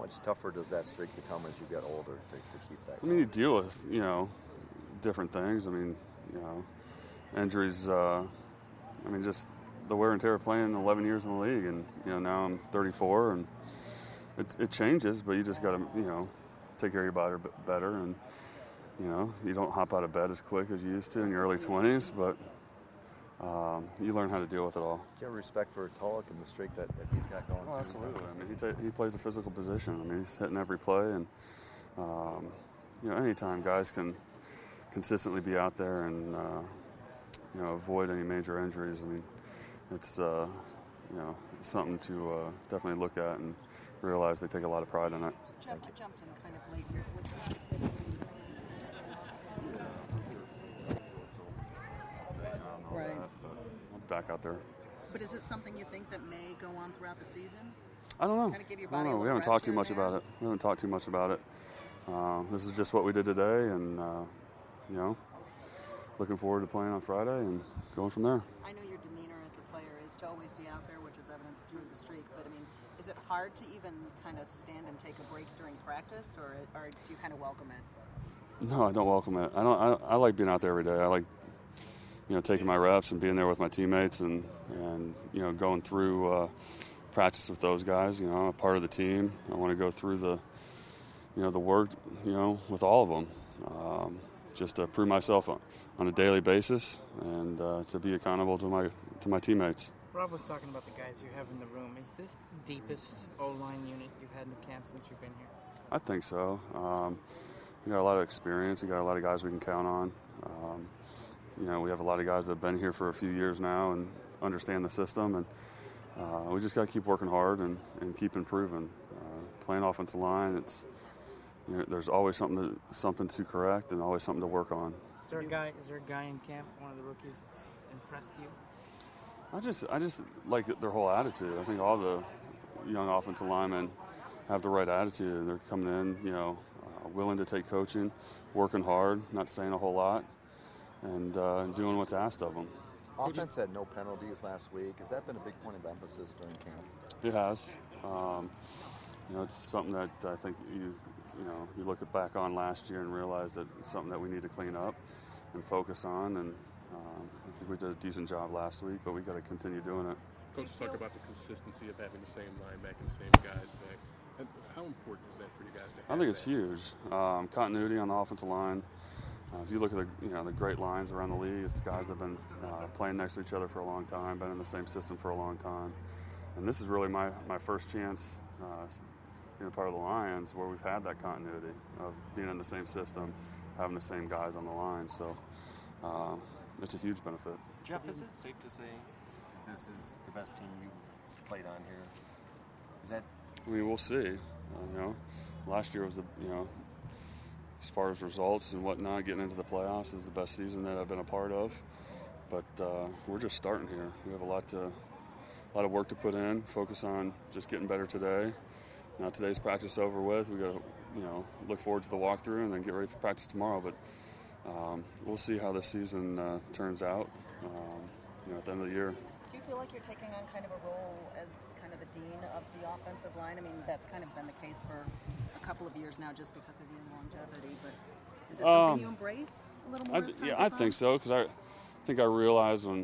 much tougher does that streak become as you get older to keep that? I mean, you deal with, different things. I mean, injuries, just the wear and tear of playing 11 years in the league. And, now I'm 34 and it changes, but you just got to, take care of your body better. And, you don't hop out of bed as quick as you used to in your early 20s, but you learn how to deal with it all. Do you have respect for Tulloch and the streak that he's got going? Oh, absolutely. I mean, he plays a physical position. I mean, he's hitting every play. And, anytime guys can consistently be out there and, avoid any major injuries, I mean, it's, something to definitely look at and realize they take a lot of pride in it. Jeff, you jumped in kind of late here. Right. I'm back out there. But is it something you think that may go on throughout the season? I don't know. Kind of give your body a little We haven't rest talked too here much and there? about it. We haven't talked too much about it. This is just what we did today, and looking forward to playing on Friday and going from there. I know your demeanor as a player is to always be out there, which is evidenced through the streak. But I mean, is it hard to even kind of stand and take a break during practice, or do you kind of welcome it? No, I don't welcome it. I like being out there every day. I like taking my reps and being there with my teammates and going through practice with those guys. I'm a part of the team. I want to go through the work with all of them, just to prove myself on a daily basis and to be accountable to my teammates. Rob was talking about the guys you have in the room. Is this the deepest O-line unit you've had in the camp since you've been here? I think so. We got a lot of experience. We got a lot of guys we can count on. We have a lot of guys that have been here for a few years now and understand the system, and we just got to keep working hard and keep improving. Playing offensive line, it's there's always something to correct and always something to work on. Is there a guy in camp, one of the rookies, that's impressed you? I just like their whole attitude. I think all the young offensive linemen have the right attitude. They're coming in, willing to take coaching, working hard, not saying a whole lot, and doing what's asked of them. Offense had no penalties last week. Has that been a big point of emphasis during camp? It has. It's something that I think you look back on last year and realize that it's something that we need to clean up and focus on. And I think we did a decent job last week, but we got to continue doing it. Coach talked about the consistency of having the same line back and the same guys back. How important is that for you guys to have? I think it's huge. Continuity on the offensive line. If you look at the great lines around the league, it's guys that have been playing next to each other for a long time, been in the same system for a long time. And this is really my first chance being a part of the Lions where we've had that continuity of being in the same system, having the same guys on the line. So it's a huge benefit. Jeff, is it safe to say this is the best team you've played on here? Is that? I mean, we'll see. Last year was as far as results and whatnot, getting into the playoffs is the best season that I've been a part of. But we're just starting here. We have a lot of work to put in. Focus on just getting better today. Now today's practice over with. We got to look forward to the walkthrough and then get ready for practice tomorrow. But we'll see how this season turns out. At the end of the year. Do you feel like you're taking on kind of a role as kind of the dean of the offensive line? I mean, that's kind of been the case for a couple of years now, just because of your longevity. But is it something you embrace a little more? I think so, because I think I realized when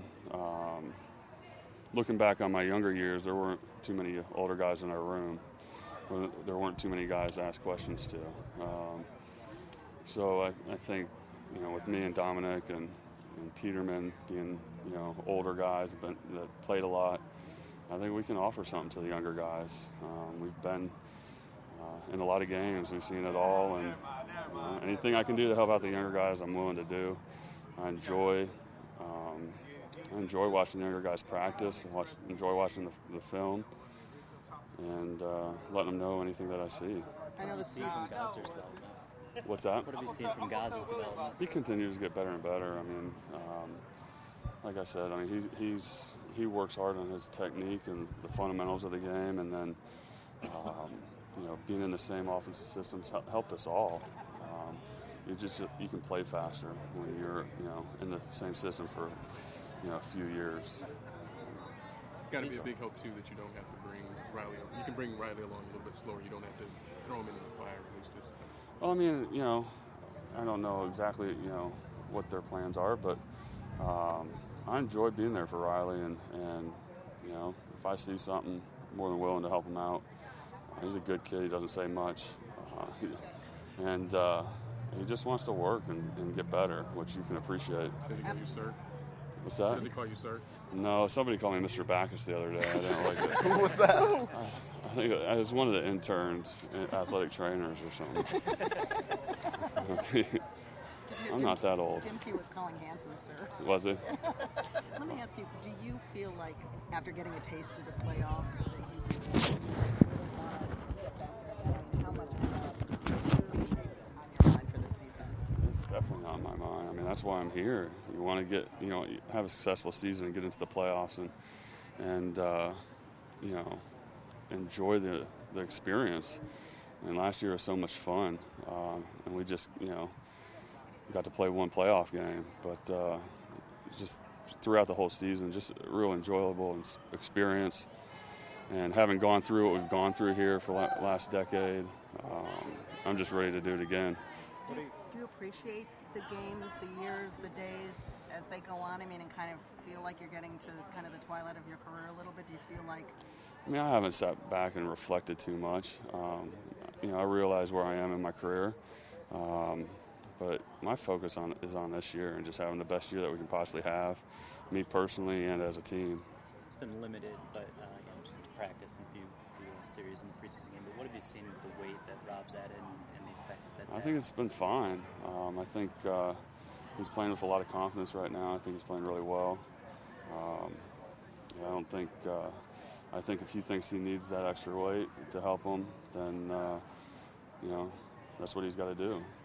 looking back on my younger years, there weren't too many older guys in our room. There weren't too many guys to ask questions to. So I think with me and Dominic and Peterman being older guys that played a lot, I think we can offer something to the younger guys. We've been in a lot of games. We've seen it all, and anything I can do to help out the younger guys, I'm willing to do. I enjoy watching the younger guys practice. Enjoy watching the film, and letting them know anything that I see. I know the season Gazer's development. What's that? What have you seen from Gaz's development? He continues to get better and better. I mean, like I said, he works hard on his technique and the fundamentals of the game, and then being in the same offensive systems helped us all. You can play faster when you're in the same system for a few years. Got to be a big hope too that you don't have to bring Riley? You can bring Riley along a little bit slower. You don't have to throw him into the fire at least this time. Well, I mean, I don't know exactly, what their plans are, but I enjoy being there for Riley, and if I see something, I'm more than willing to help him out. He's a good kid. He doesn't say much, and he just wants to work and get better, which you can appreciate. Does he call you sir? What's that? Does he call you sir? No, somebody called me Mr. Backus the other day. I didn't like it. Who was that? I think it was one of the interns, athletic trainers or something. I'm not that old. Dimke was calling Hanson sir. Was he? Let me ask you, do you feel like after getting a taste of the playoffs that you really want to get back there again? How much is on your mind for this season? It's definitely on my mind. I mean, that's why I'm here. You want to get, have a successful season and get into the playoffs and enjoy the experience. And last year was so much fun, and we just, got to play one playoff game, but just throughout the whole season, just a real enjoyable experience. And having gone through what we've gone through here for the last decade, I'm just ready to do it again. Do you appreciate the games, the years, the days as they go on? I mean, and kind of feel like you're getting to kind of the twilight of your career a little bit? Do you feel like? I mean, I haven't sat back and reflected too much. I realize where I am in my career. But my focus is on this year and just having the best year that we can possibly have, me personally and as a team. It's been limited, but just practice and a few series in the preseason game. But what have you seen with the weight that Rob's added and the effect that's had? I think it's been fine. I think he's playing with a lot of confidence right now. I think he's playing really well. I think if he thinks he needs that extra weight to help him, then that's what he's got to do.